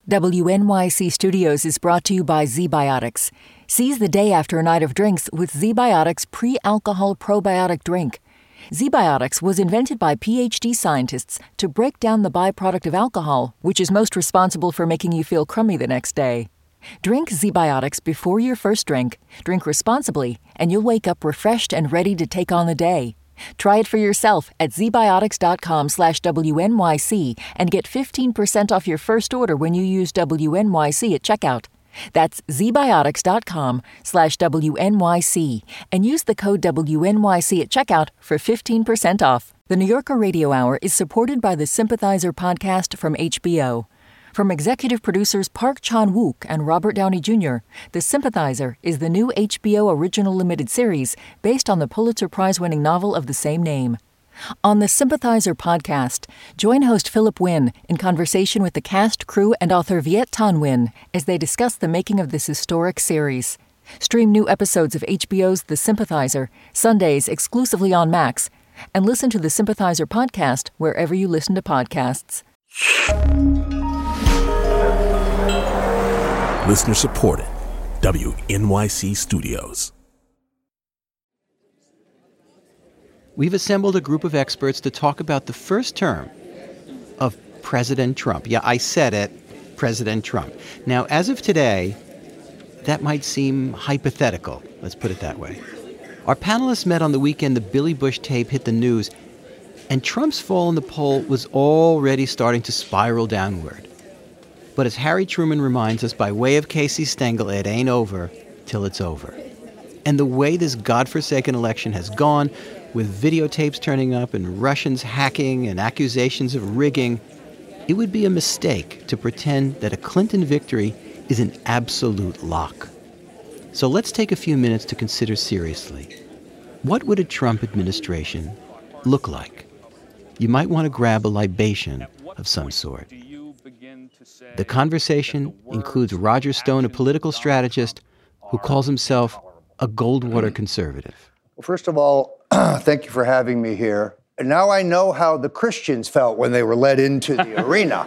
WNYC Studios is brought to you by ZBiotics. Seize the day after a night of drinks with ZBiotics pre-alcohol probiotic drink. ZBiotics was invented by PhD scientists to break down the byproduct of alcohol, which is most responsible for making you feel crummy the next day. Drink ZBiotics before your first drink, drink responsibly, and you'll wake up refreshed and ready to take on the day. Try it for yourself at zbiotics.com/WNYC and get 15% off your first order when you use WNYC at checkout. That's zbiotics.com/WNYC and use the code WNYC at checkout for 15% off. The New Yorker Radio Hour is supported by the Sympathizer podcast from HBO. From executive producers Park Chan-wook and Robert Downey Jr., The Sympathizer is the new HBO original limited series based on the Pulitzer Prize-winning novel of the same name. On the Sympathizer podcast, join host Philip Wynn in conversation with the cast, crew, and author Viet Thanh Nguyen as they discuss the making of this historic series. Stream new episodes of HBO's The Sympathizer, Sundays exclusively on Max, and listen to the Sympathizer podcast wherever you listen to podcasts. Listener supported. WNYC Studios. We've assembled a group of experts to talk about the first term of President Trump. Yeah, I said it, President Trump. Now, as of today, that might seem hypothetical. Let's put it that way. Our panelists met on the weekend the Billy Bush tape hit the news, and Trump's fall in the poll was already starting to spiral downward. But as Harry Truman reminds us by way of Casey Stengel, it ain't over till it's over. And the way this godforsaken election has gone, with videotapes turning up and Russians hacking and accusations of rigging, it would be a mistake to pretend that a Clinton victory is an absolute lock. So let's take a few minutes to consider seriously, what would a Trump administration look like? You might want to grab a libation of some sort. The conversation includes Roger Stone, a political strategist who calls himself a Goldwater conservative. Well, first of all, thank you for having me here. And now I know how the Christians felt when they were led into the arena.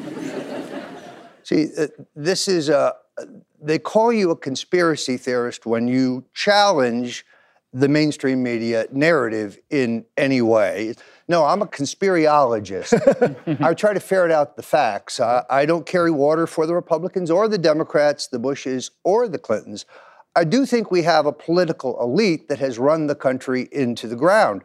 See, this is they call you a conspiracy theorist when you challenge the mainstream media narrative in any way. No, I'm a conspiriologist. I try to ferret out the facts. I don't carry water for the Republicans or the Democrats, the Bushes or the Clintons. I do think we have a political elite that has run the country into the ground.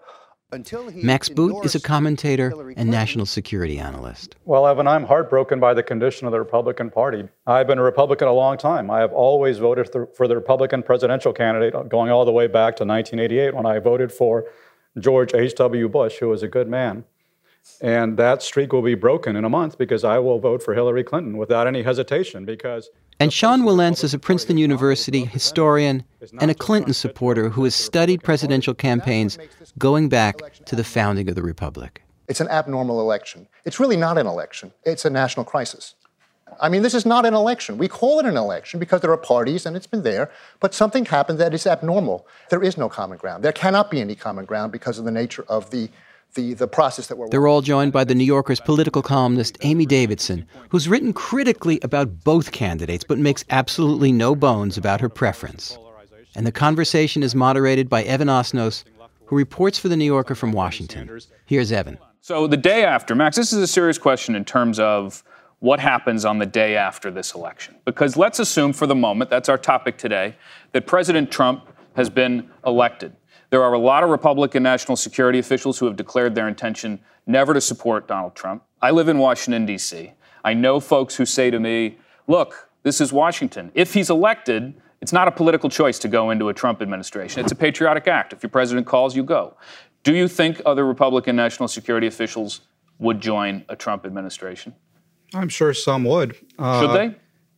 Max Boot is a commentator and national security analyst. Well, Evan, I'm heartbroken by the condition of the Republican Party. I've been a Republican a long time. I have always voted for the Republican presidential candidate, going all the way back to 1988 when I voted for George H.W. Bush, who was a good man. And that streak will be broken in a month because I will vote for Hillary Clinton without any hesitation because... And Sean Wilentz is a Princeton University historian and a Clinton supporter who has studied presidential campaigns going back to the founding of the Republic. It's an abnormal election. It's really not an election. It's a national crisis. I mean, this is not an election. We call it an election because there are parties and it's been there, but something happened that is abnormal. There is no common ground. There cannot be any common ground because of the nature of the process that we're... They're all joined by the New Yorker's political columnist Amy Davidson, who's written critically about both candidates but makes absolutely no bones about her preference. And the conversation is moderated by Evan Osnos, who reports for the New Yorker from Washington. Here's Evan. So the day after, Max, this is a serious question in terms of what happens on the day after this election. Because let's assume for the moment, that's our topic today, that President Trump has been elected. There are a lot of Republican national security officials who have declared their intention never to support Donald Trump. I live in Washington, D.C. I know folks who say to me, look, this is Washington. If he's elected, it's not a political choice to go into a Trump administration. It's a patriotic act. If your president calls, you go. Do you think other Republican national security officials would join a Trump administration? I'm sure some would. Should they?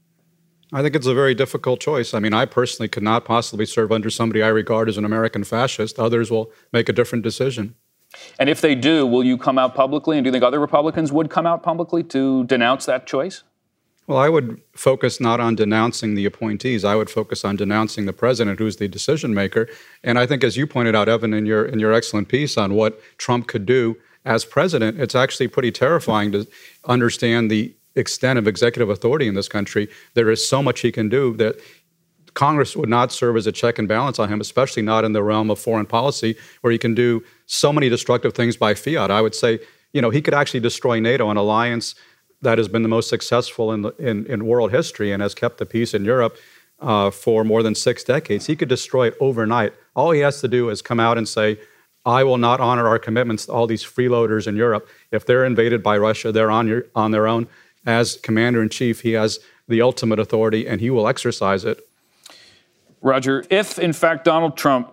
I think it's a very difficult choice. I mean, I personally could not possibly serve under somebody I regard as an American fascist. Others will make a different decision. And if they do, will you come out publicly? And do you think other Republicans would come out publicly to denounce that choice? Well, I would focus not on denouncing the appointees. I would focus on denouncing the president, who's the decision maker. And I think, as you pointed out, Evan, in your excellent piece on what Trump could do as president, it's actually pretty terrifying to understand the extent of executive authority in this country. There is so much he can do that Congress would not serve as a check and balance on him, especially not in the realm of foreign policy, where he can do so many destructive things by fiat. I would say, he could actually destroy NATO, an alliance that has been the most successful in world history and has kept the peace in Europe for more than 6 decades. He could destroy it overnight. All he has to do is come out and say, I will not honor our commitments to all these freeloaders in Europe. If they're invaded by Russia, they're on their own. As commander-in-chief, he has the ultimate authority, and he will exercise it. Roger, if, in fact, Donald Trump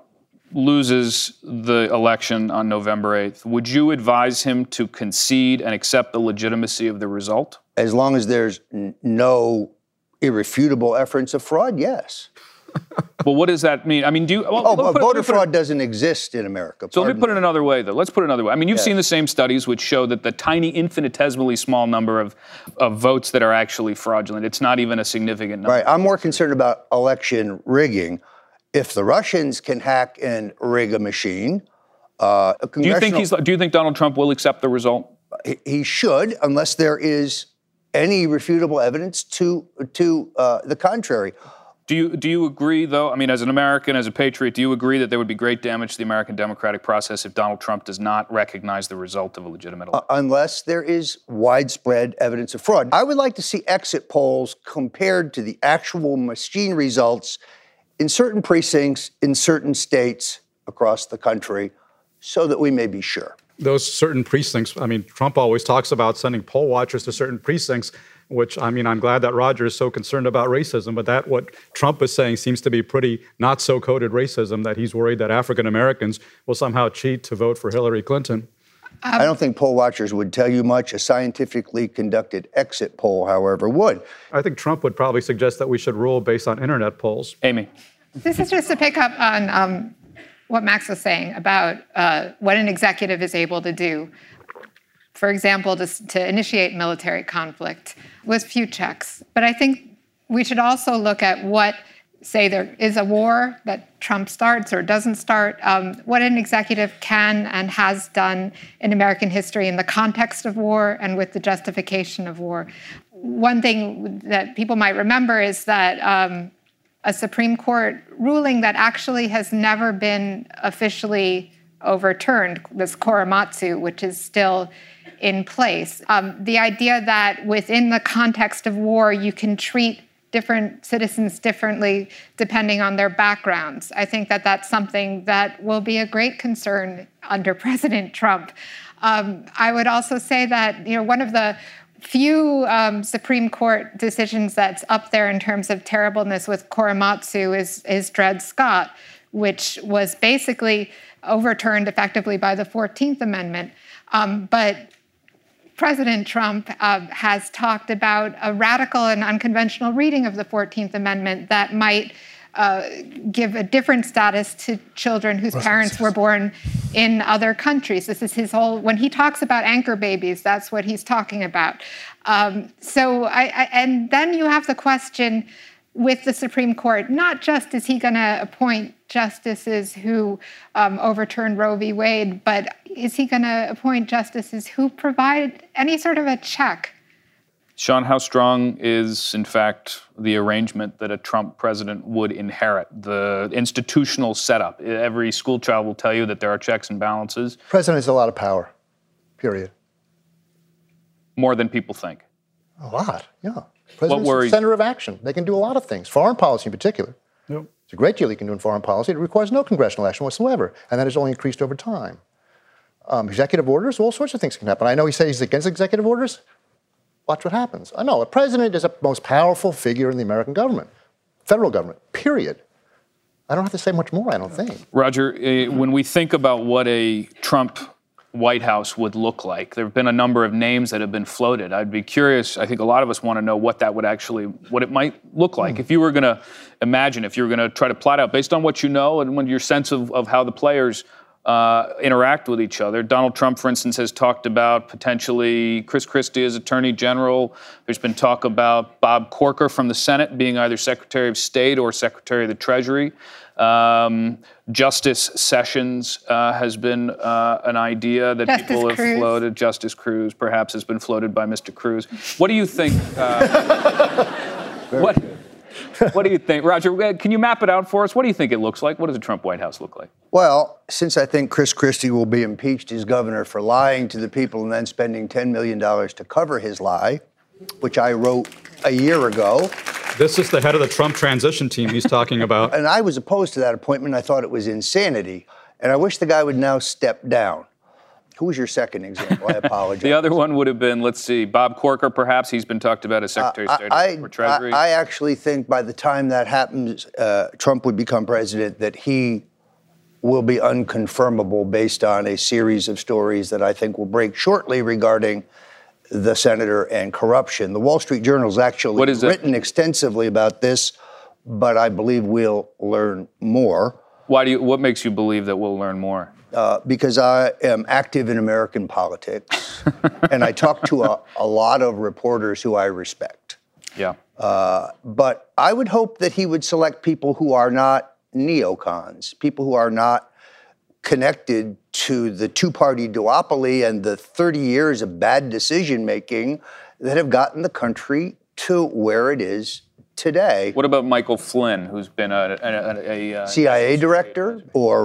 loses the election on November 8th, would you advise him to concede and accept the legitimacy of the result? As long as there's no irrefutable evidence of fraud, yes. Well, what does that mean? I mean, voter fraud doesn't exist in America. So let me put it another way, though. Let's put it another way. I mean, you've seen the same studies which show that the tiny, infinitesimally small number of votes that are actually fraudulent, it's not even a significant number. Right. I'm more concerned about election rigging. If the Russians can hack and rig a machine, do you think Donald Trump will accept the result? He should, unless there is any refutable evidence to the contrary. Do you agree, though? I mean, as an American, as a patriot, do you agree that there would be great damage to the American democratic process if Donald Trump does not recognize the result of a legitimate election? Unless there is widespread evidence of fraud. I would like to see exit polls compared to the actual machine results in certain precincts, in certain states across the country, so that we may be sure. Those certain precincts, I mean, Trump always talks about sending poll watchers to certain precincts, which, I mean, I'm glad that Roger is so concerned about racism, but that what Trump is saying seems to be pretty not so coded racism, that he's worried that African Americans will somehow cheat to vote for Hillary Clinton. I don't think poll watchers would tell you much. A scientifically conducted exit poll, however, would. I think Trump would probably suggest that we should rule based on internet polls. Amy. This is just to pick up on what Max was saying about what an executive is able to do. For example, to initiate military conflict with few checks. But I think we should also look at what, say there is a war that Trump starts or doesn't start, what an executive can and has done in American history in the context of war and with the justification of war. One thing that people might remember is that a Supreme Court ruling that actually has never been officially overturned, this Korematsu, which is still in place. The idea that within the context of war, you can treat different citizens differently depending on their backgrounds. I think that that's something that will be a great concern under President Trump. I would also say that, one of the few Supreme Court decisions that's up there in terms of terribleness with Korematsu is Dred Scott, which was basically overturned effectively by the 14th Amendment. But President Trump has talked about a radical and unconventional reading of the 14th Amendment that might give a different status to children whose parents were born in other countries. This is his whole, when he talks about anchor babies, that's what he's talking about. And then you have the question with the Supreme Court, not just is he going to appoint justices who overturned Roe v. Wade, but is he going to appoint justices who provide any sort of a check? Sean, how strong is, in fact, the arrangement that a Trump president would inherit, the institutional setup? Every school child will tell you that there are checks and balances. President has a lot of power, period. More than people think. A lot, yeah. President's worries? The center of action. They can do a lot of things, foreign policy in particular. Yep. There's a great deal he can do in foreign policy. It requires no congressional action whatsoever, and that has only increased over time. Executive orders, all sorts of things can happen. I know he says he's against executive orders. Watch what happens. I know, a president is the most powerful figure in the American government, federal government, period. I don't have to say much more, I don't think. Roger, when we think about what a Trump White House would look like, there have been a number of names that have been floated. I'd be curious, I think a lot of us want to know what that would actually, what it might look like. If you were going to imagine, if you were going to try to plot out, based on what you know and your sense of how the players interact with each other. Donald Trump, for instance, has talked about potentially Chris Christie as Attorney General. There's been talk about Bob Corker from the Senate being either Secretary of State or Secretary of the Treasury. Justice Sessions has been an idea that Justice people have Cruz. floated. Justice Cruz perhaps has been floated by Mr. Cruz. What do you think? What do you think? Roger, can you map it out for us? What do you think it looks like? What does a Trump White House look like? Well, since I think Chris Christie will be impeached as governor for lying to the people and then spending $10 million to cover his lie, which I wrote a year ago. This is the head of the Trump transition team he's talking about. And I was opposed to that appointment. I thought it was insanity. And I wish the guy would now step down. Who was your second example? I apologize. The other one would have been, let's see, Bob Corker, perhaps. He's been talked about as Secretary of State or Treasury. I actually think by the time that happens, Trump would become president, that he will be unconfirmable based on a series of stories that I think will break shortly regarding the senator and corruption. The Wall Street Journal has actually written extensively about this, but I believe we'll learn more. What makes you believe that we'll learn more? Because I am active in American politics, and I talk to a lot of reporters who I respect. Yeah. But I would hope that he would select people who are not neocons, people who are not connected to the two-party duopoly and the 30 years of bad decision-making that have gotten the country to where it is today. What about Michael Flynn, who's been a CIA director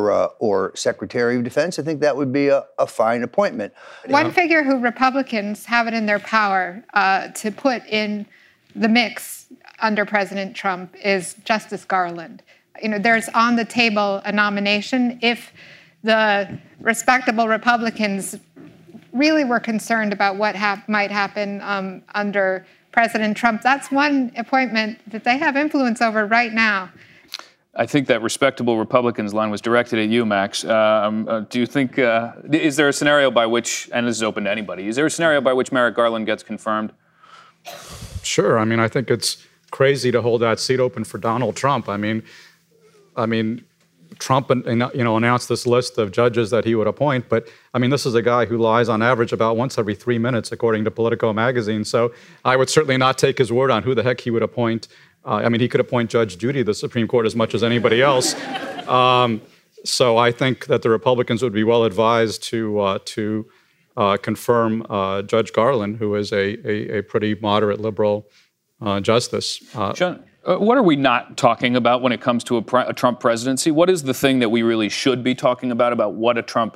or Secretary of Defense? I think that would be a fine appointment. One figure who Republicans have it in their power to put in the mix under President Trump is Justice Garland. There's on the table a nomination if the respectable Republicans really were concerned about what might happen under President Trump. That's one appointment that they have influence over right now. I think that respectable Republicans line was directed at you, Max. Do you think, is there a scenario by which, and this is open to anybody, is there a scenario by which Merrick Garland gets confirmed? Sure. I mean, I think it's crazy to hold that seat open for Donald Trump. I mean, Trump announced this list of judges that he would appoint, but I mean, this is a guy who lies on average about once every 3 minutes, according to Politico magazine. So I would certainly not take his word on who the heck he would appoint. He could appoint Judge Judy to the Supreme Court as much as anybody else. So I think that the Republicans would be well advised to confirm Judge Garland, who is a pretty moderate liberal justice. John, what are we not talking about when it comes to a Trump presidency? What is the thing that we really should be talking about what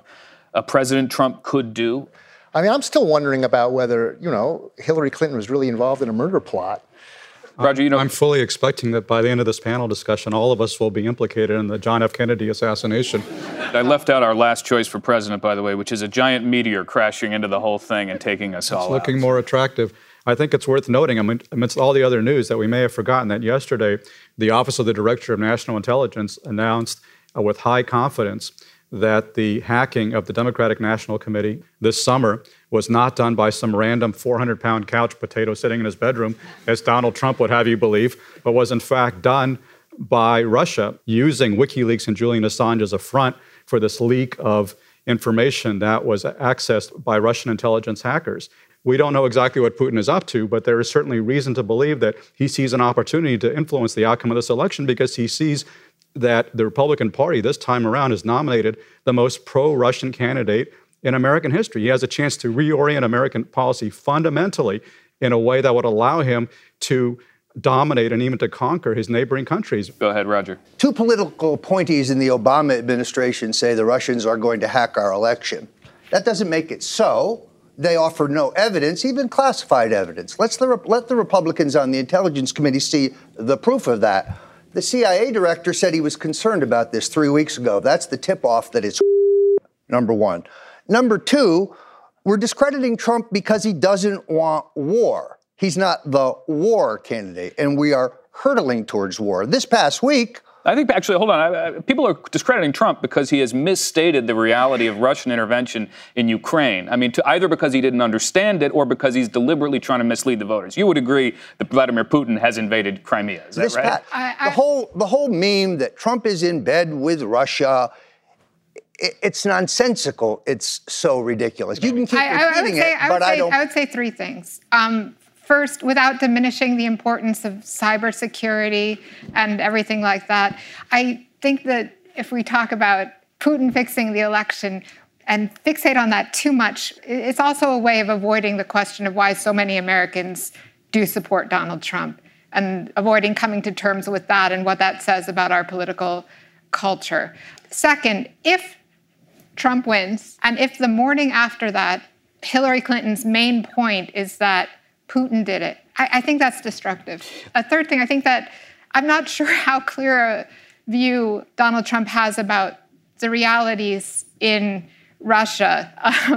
a President Trump could do? I mean, I'm still wondering about whether, Hillary Clinton was really involved in a murder plot. Roger, I'm fully expecting that by the end of this panel discussion, all of us will be implicated in the John F. Kennedy assassination. I left out our last choice for president, by the way, which is a giant meteor crashing into the whole thing and taking us all out. It's looking more attractive. I think it's worth noting, amidst all the other news, that we may have forgotten that yesterday, the Office of the Director of National Intelligence announced with high confidence that the hacking of the Democratic National Committee this summer was not done by some random 400-pound couch potato sitting in his bedroom, as Donald Trump would have you believe, but was in fact done by Russia using WikiLeaks and Julian Assange as a front for this leak of information that was accessed by Russian intelligence hackers. We don't know exactly what Putin is up to, but there is certainly reason to believe that he sees an opportunity to influence the outcome of this election because he sees that the Republican Party this time around has nominated the most pro-Russian candidate in American history. He has a chance to reorient American policy fundamentally in a way that would allow him to dominate and even to conquer his neighboring countries. Go ahead, Roger. Two political appointees in the Obama administration say the Russians are going to hack our election. That doesn't make it so. They offer no evidence, even classified evidence. Let the Republicans on the Intelligence Committee see the proof of that. The CIA director said he was concerned about this 3 weeks ago. That's the tip-off that it's number one. Number two, we're discrediting Trump because he doesn't want war. He's not the war candidate, and we are hurtling towards war. This past week, I think, actually, hold on. People are discrediting Trump because he has misstated the reality of Russian intervention in Ukraine. I mean, either because he didn't understand it or because he's deliberately trying to mislead the voters. You would agree that Vladimir Putin has invaded Crimea, is that right? The whole meme that Trump is in bed with Russia, it's nonsensical. It's so ridiculous. You can keep repeating it, but I don't. I would say three things. First, without diminishing the importance of cybersecurity and everything like that, I think that if we talk about Putin fixing the election and fixate on that too much, it's also a way of avoiding the question of why so many Americans do support Donald Trump and avoiding coming to terms with that and what that says about our political culture. Second, if Trump wins, and if the morning after that, Hillary Clinton's main point is that Putin did it, I think that's destructive. A third thing, I think that I'm not sure how clear a view Donald Trump has about the realities in Russia.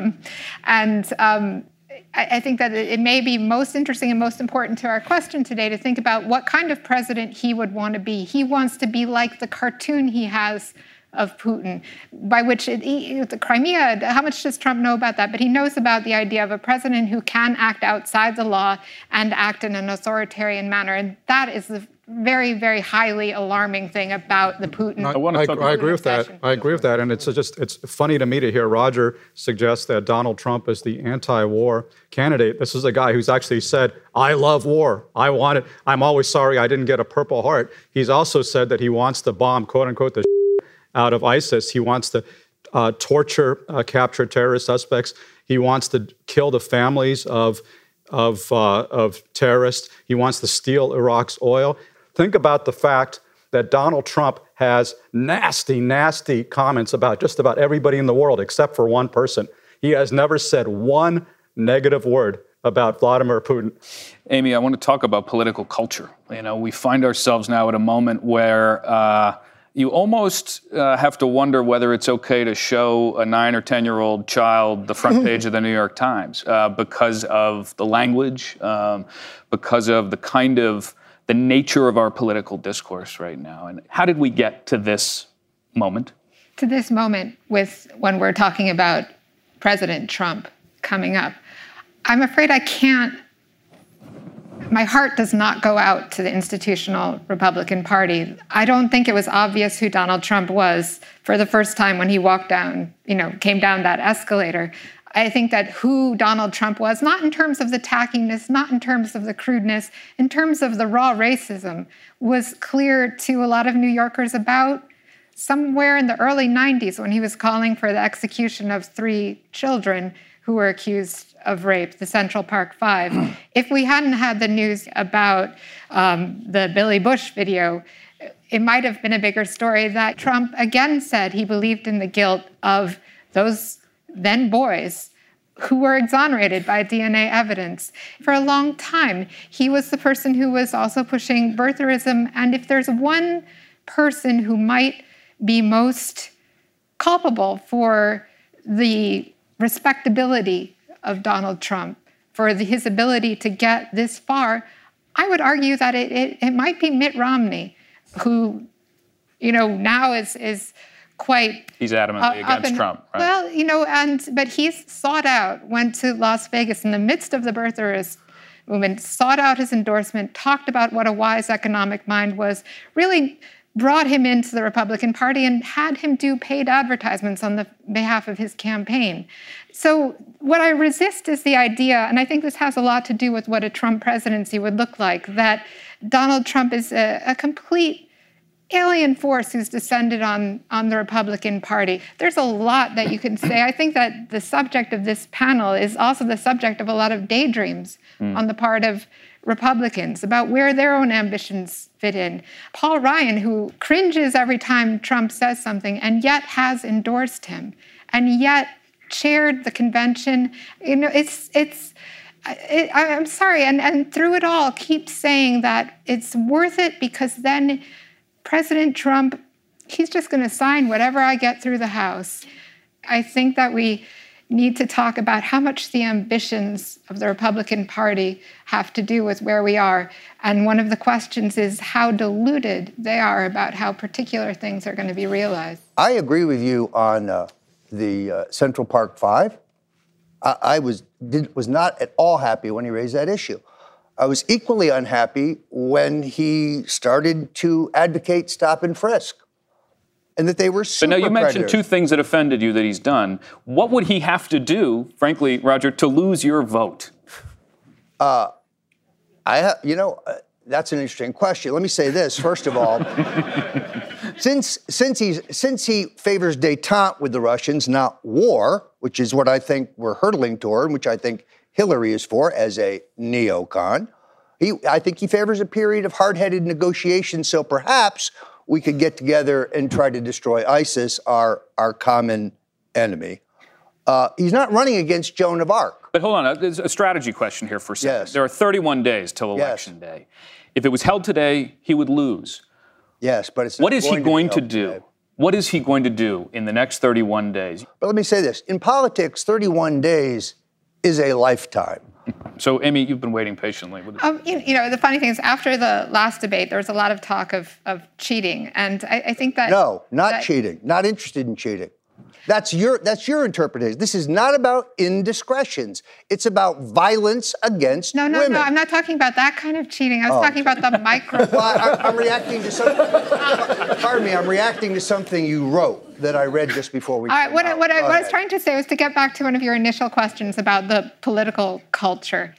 I think that it may be most interesting and most important to our question today to think about what kind of president he would want to be. He wants to be like the cartoon he has of Putin, by which the Crimea, how much does Trump know about that? But he knows about the idea of a president who can act outside the law and act in an authoritarian manner. And that is the very, very highly alarming thing about the Putin. I agree with that. I agree with that. And it's funny to me to hear Roger suggest that Donald Trump is the anti-war candidate. This is a guy who's actually said, I love war. I want it. I'm always sorry I didn't get a Purple Heart. He's also said that he wants to bomb, quote unquote, the out of ISIS. He wants to torture, capture terrorist suspects. He wants to kill the families of terrorists. He wants to steal Iraq's oil. Think about the fact that Donald Trump has nasty, nasty comments about just about everybody in the world except for one person. He has never said one negative word about Vladimir Putin. Amy, I want to talk about political culture. We find ourselves now at a moment where you almost have to wonder whether it's okay to show a 9 or 10-year-old child the front page of the New York Times because of the language, because of the nature of our political discourse right now. And how did we get to this moment? To this moment when we're talking about President Trump coming up. I'm afraid I can't. My heart does not go out to the institutional Republican Party. I don't think it was obvious who Donald Trump was for the first time when he came down that escalator. I think that who Donald Trump was, not in terms of the tackiness, not in terms of the crudeness, in terms of the raw racism, was clear to a lot of New Yorkers about somewhere in the early 90s when he was calling for the execution of 3 children who were accused of rape, the Central Park Five. If we hadn't had the news about the Billy Bush video, it might have been a bigger story that Trump again said he believed in the guilt of those then boys who were exonerated by DNA evidence. For a long time, he was the person who was also pushing birtherism. And if there's one person who might be most culpable for the respectability of Donald Trump, for his ability to get this far, I would argue that it might be Mitt Romney, who, now is quite... He's adamantly against Trump, right? Well, but he's sought out, went to Las Vegas in the midst of the birtherist movement, sought out his endorsement, talked about what a wise economic mind was, really brought him into the Republican Party and had him do paid advertisements on the behalf of his campaign. So what I resist is the idea, and I think this has a lot to do with what a Trump presidency would look like, that Donald Trump is a complete alien force who's descended on the Republican Party. There's a lot that you can say. I think that the subject of this panel is also the subject of a lot of daydreams on the part of Republicans about where their own ambitions fit in. Paul Ryan, who cringes every time Trump says something and yet has endorsed him and yet chaired the convention. I'm sorry, and through it all keeps saying that it's worth it because then President Trump, he's just going to sign whatever I get through the House. I think that we need to talk about how much the ambitions of the Republican Party have to do with where we are. And one of the questions is how deluded they are about how particular things are going to be realized. I agree with you on the Central Park Five. I was not at all happy when he raised that issue. I was equally unhappy when he started to advocate stop and frisk. and that they were super But now you mentioned predators. 2 things that offended you that he's done. What would he have to do, frankly, Roger, to lose your vote? That's an interesting question. Let me say this. First of all, since he favors détente with the Russians, not war, which is what I think we're hurtling toward, and which I think Hillary is for as a neocon, I think he favors a period of hard-headed negotiation. So perhaps we could get together and try to destroy ISIS, our common enemy. He's not running against Joan of Arc. But hold on, there's a strategy question here for a second. Yes. There are 31 days till Election Day. If it was held today, he would lose. Yes, but it's not What is he going to be do? held today. What is he going to do in the next 31 days? But let me say this. In politics, 31 days is a lifetime. So, Amy, you've been waiting patiently. The funny thing is, after the last debate, there was a lot of talk of cheating. And I think that... No, not cheating. Not interested in cheating. That's your interpretation. This is not about indiscretions. It's about violence against women. No, I'm not talking about that kind of cheating. I was talking about the micro... Well, I'm reacting to something... Pardon me, I'm reacting to something you wrote that I read just before we... All right, what I was trying to say was to get back to one of your initial questions about the political culture.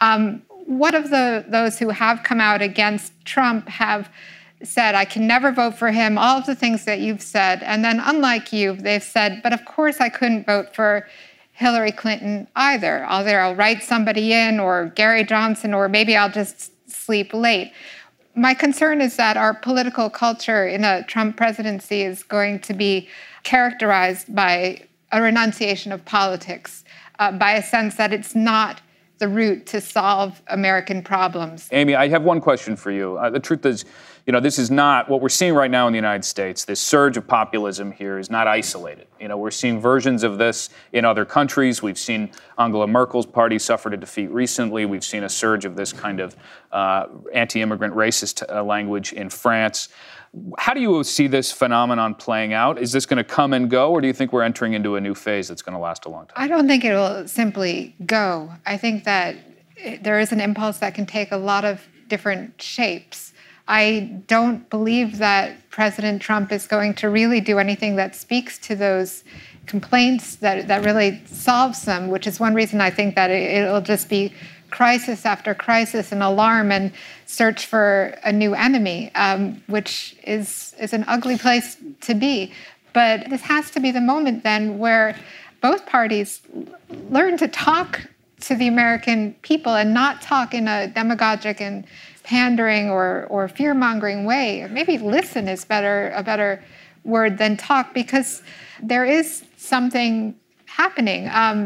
One of those who have come out against Trump have said, I can never vote for him, all of the things that you've said. And then, unlike you, they've said, but of course I couldn't vote for Hillary Clinton either. Either I'll write somebody in, or Gary Johnson, or maybe I'll just sleep late. My concern is that our political culture in a Trump presidency is going to be characterized by a renunciation of politics, by a sense that it's not the route to solve American problems. Amy, I have one question for you. The truth is, this is not what we're seeing right now in the United States. This surge of populism here is not isolated. We're seeing versions of this in other countries. We've seen Angela Merkel's party suffer a defeat recently. We've seen a surge of this kind of anti-immigrant racist language in France. How do you see this phenomenon playing out? Is this going to come and go, or do you think we're entering into a new phase that's going to last a long time? I don't think it will simply go. I think that there is an impulse that can take a lot of different shapes. I don't believe that President Trump is going to really do anything that speaks to those complaints, that really solves them, which is one reason I think that it'll just be crisis after crisis and alarm and search for a new enemy, which is an ugly place to be. But this has to be the moment then where both parties learn to talk to the American people and not talk in a demagogic and pandering or fear-mongering way. Maybe listen is a better word than talk, because there is something happening.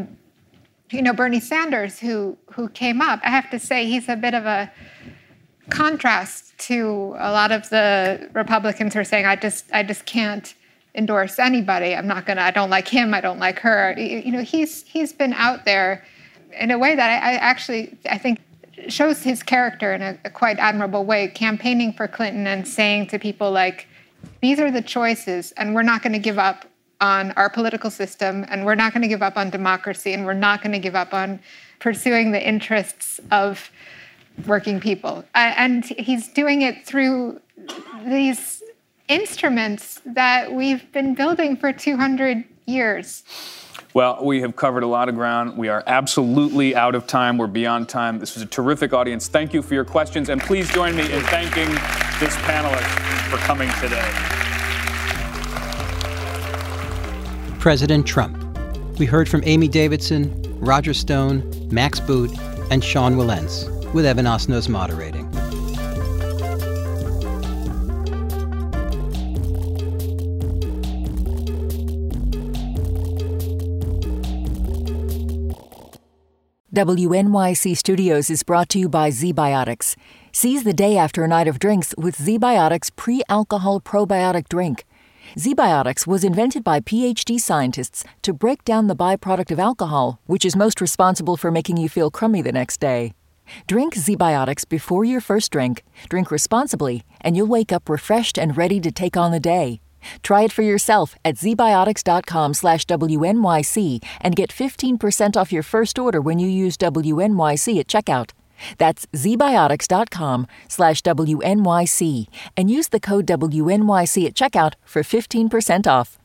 Bernie Sanders, who came up, I have to say he's a bit of a contrast to a lot of the Republicans who are saying, I just can't endorse anybody. I don't like him, I don't like her. He's been out there in a way that I think shows his character in a quite admirable way, campaigning for Clinton and saying to people like, these are the choices, and we're not going to give up on our political system, and we're not going to give up on democracy, and we're not going to give up on pursuing the interests of working people. And he's doing it through these instruments that we've been building for 200 years. Well, we have covered a lot of ground. We are absolutely out of time. We're beyond time. This was a terrific audience. Thank you for your questions, and please join me in thanking this panelist for coming today. President Trump. We heard from Amy Davidson, Roger Stone, Max Boot, and Sean Wilentz, with Evan Osnos moderating. WNYC Studios is brought to you by ZBiotics. Seize the day after a night of drinks with ZBiotics pre-alcohol probiotic drink. ZBiotics was invented by PhD scientists to break down the byproduct of alcohol, which is most responsible for making you feel crummy the next day. Drink ZBiotics before your first drink, drink responsibly, and you'll wake up refreshed and ready to take on the day. Try it for yourself at zbiotics.com/WNYC and get 15% off your first order when you use WNYC at checkout. That's zbiotics.com/WNYC and use the code WNYC at checkout for 15% off.